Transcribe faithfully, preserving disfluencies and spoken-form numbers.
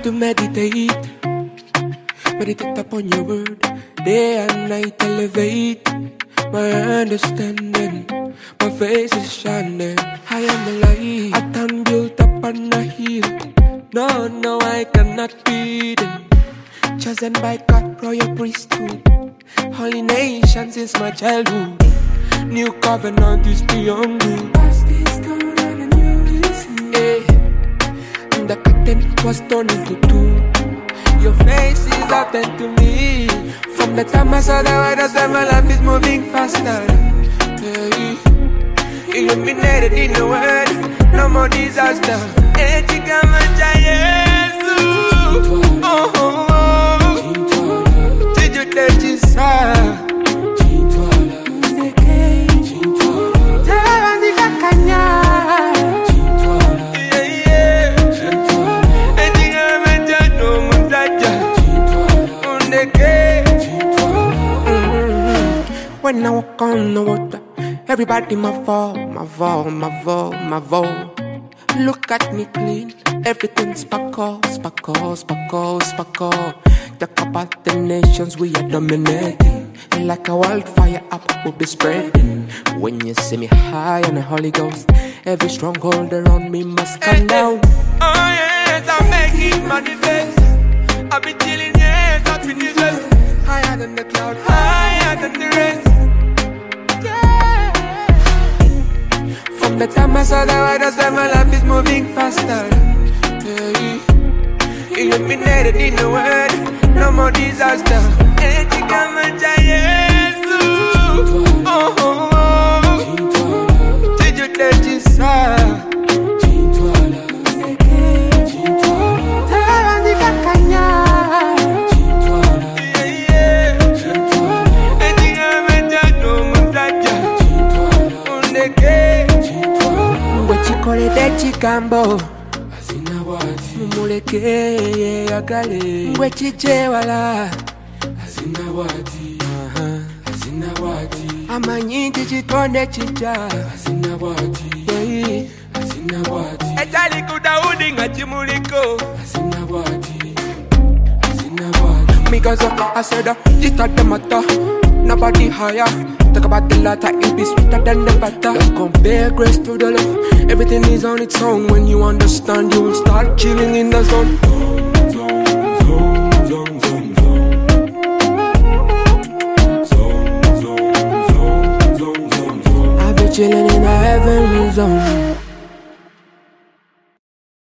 to meditate, meditate upon your word, day and night elevate my understanding. My face is shining, I am the light. I am built up on a hill. No, no, I cannot be them. Chosen by God, royal priesthood. Holy nation since my childhood. New covenant is beyond good. Past is gone and a new is here. And the curtain was torn into two. Your face is open to me. From the time I saw the world, I said my life is moving faster. Hey. Illuminated in the world, no more disaster. Echigama Yesu, oh oh oh. Chijude chisa, Tawanzi kakanya. Yeah yeah. Echigama jano muzaja, undeke. When I walk on the water, everybody my fall, my fall, my fall, my fall. Look at me clean, everything sparkle, sparkle, sparkle, sparkle. Talk about the nations we are dominating. Like a wildfire up will be spreading. When you see me high on the Holy Ghost, every stronghold around me must come down. Oh yes, I'm making manifest. I'll be chilling, yes, I'll be this. Higher than the cloud, higher than the rest. From the time I saw the world, I said my life is moving faster. Hey. Illuminated in the world, no more disaster. Echigama Yesu, oh oh oh. Chijude chisa, Tawanzi kakanya. Yeah yeah. Echigama jano muzaja, undeke. Wechikole de chikambo, asina wati. Mumuleke agale. Wechije wala, asina wati. Asina wati. Amanyinti chikonde chicha, asina wati. Yeah, asina wati. Echali kudaudi ngachimuliko, asina wati. Asina wati. Because I said that it's not the matter, nobody higher. Talk about the latter, it be sweeter than the butter. Don't compare grace to the law. Everything is on its own. When you understand, you will start chilling in the zone. Zone, zone, zone, zone, zone. Zone, zone, zone, zone, zone, zone. I be chilling in a heavenly zone.